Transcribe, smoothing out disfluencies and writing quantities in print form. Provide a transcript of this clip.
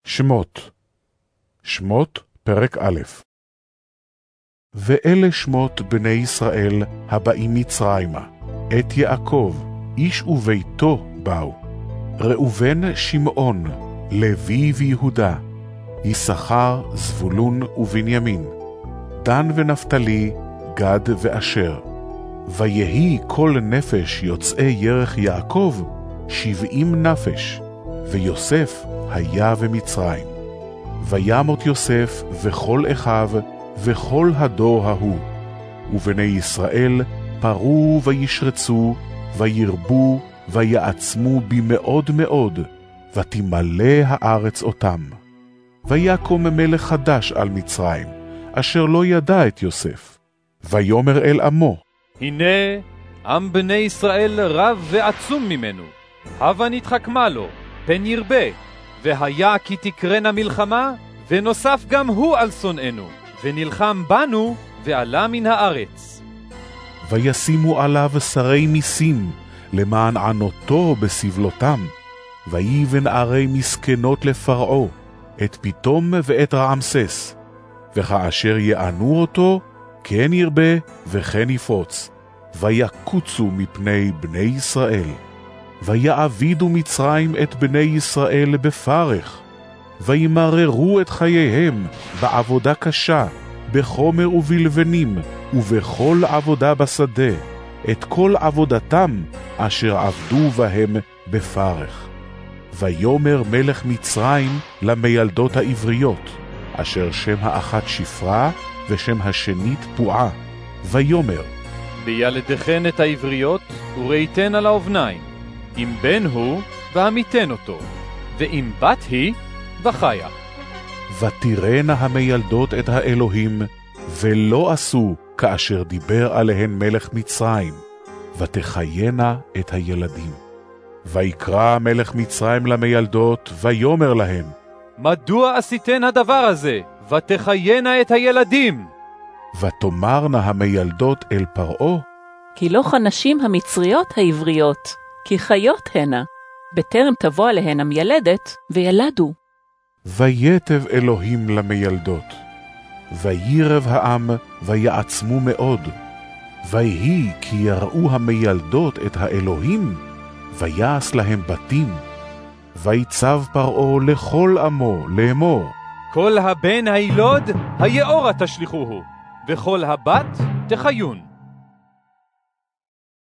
שמות. שמות פרק א'. ואלה שמות בני ישראל הבאים מצרימה, את יעקב, איש וביתו באו. ראובן שמעון, לוי ויהודה, יששכר, זבולון ובנימין, דן ונפתלי, גד ואשר. ויהי כל נפש יוצאי ירך יעקב 70 נפש, ויוסף היה במצרים. וימות יוסף וכל אחיו וכל הדור ההוא, ובני ישראל פרו וישרצו, וירבו ויעצמו במאוד מאוד, ותמלא הארץ אותם. ויקום מלך חדש על מצרים, אשר לא ידע את יוסף. ויאמר אל עמו, הנה עם בני ישראל רב ועצום ממנו, הבה נתחכמה לו, פן ירבה, והיה כי תקרנה מלחמה, ונוסף גם הוא על שונאנו, ונלחם בנו, ועלה מן הארץ. וישימו עליו שרי מיסים, למען ענותו בסבלותם, ויבן ערי מסכנות לפרעו, את פתאום ואת רעמסס, וכאשר יענו אותו, כן ירבה וכן יפוץ, ויקוצו מפני בני ישראל. ויעבידו מצרים את בני ישראל בפרך, וימררו את חייהם בעבודה קשה, בחומר ובלבנים, ובכל עבודה בשדה, את כל עבודתם אשר עבדו בהם בפרך. ויאמר מלך מצרים למיילדות העבריות, אשר שם האחת שפרה, ושם השנית פועה, ויאמר, בילדכן את העבריות, וראיתן על האובניים, אם בן הוא, והמיתן אותו, ואם בת היא, וחיה. ותראינה המיילדות את האלוהים, ולא עשו כאשר דיבר עליהן מלך מצרים, ותחיינה את הילדים. ויקרא מלך מצרים למיילדות, ויאמר להם, מדוע עשיתן הדבר הזה, ותחיינה את הילדים? ותאמרנה המיילדות אל פרעה, כי לא כנשים המצריות העבריות, כי חיות הנה, בטרם תבוא עליהן המילדת, וילדו. ויתב אלוהים למיילדות, וירב העם, ויעצמו מאוד. ויהי כי יראו המיילדות את האלוהים, ויעש להם בתים. ויצב פרעה לכל עמו לאמור, כל הבן הילוד היאורה תשליחוהו, וכל הבת תחיון.